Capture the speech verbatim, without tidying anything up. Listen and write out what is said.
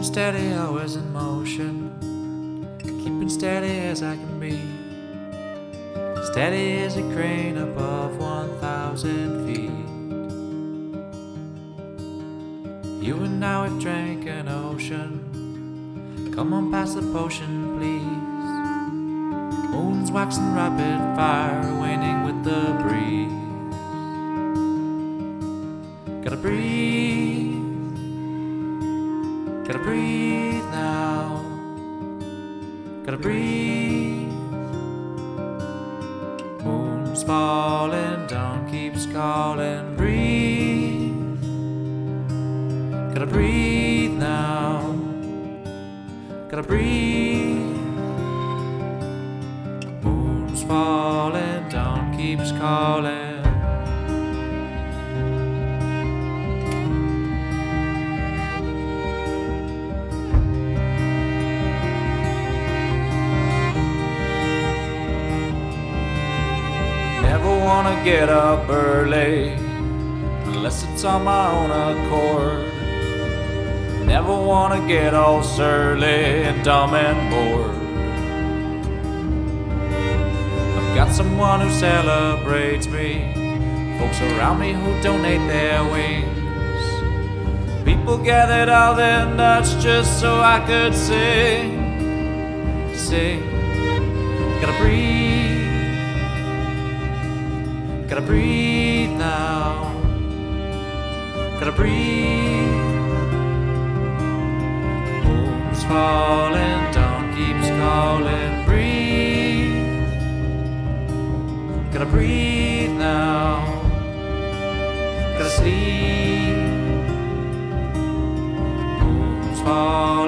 Keeping steady, always in motion. Keeping steady as I can be. Steady as a crane above one thousand feet. You and I have drank an ocean. Come on, pass the potion, please. Moon's waxing rapid fire, waning with the breeze. Gotta breathe, gotta breathe now. Gotta breathe. Moon's falling, dawn keeps calling. Breathe, gotta breathe now. Gotta breathe. Moon's falling, dawn keeps calling. Never wanna get up early unless it's on my own accord. Never wanna get all surly and dumb and bored. I've got someone who celebrates me, folks around me who donate their wings. People gathered all their nuts just so I could sing, sing. Gotta breathe, gotta breathe now. Gotta breathe. Moon's falling, dawn keeps calling. Breathe. Gotta breathe now. Gotta sleep. Moon's falling.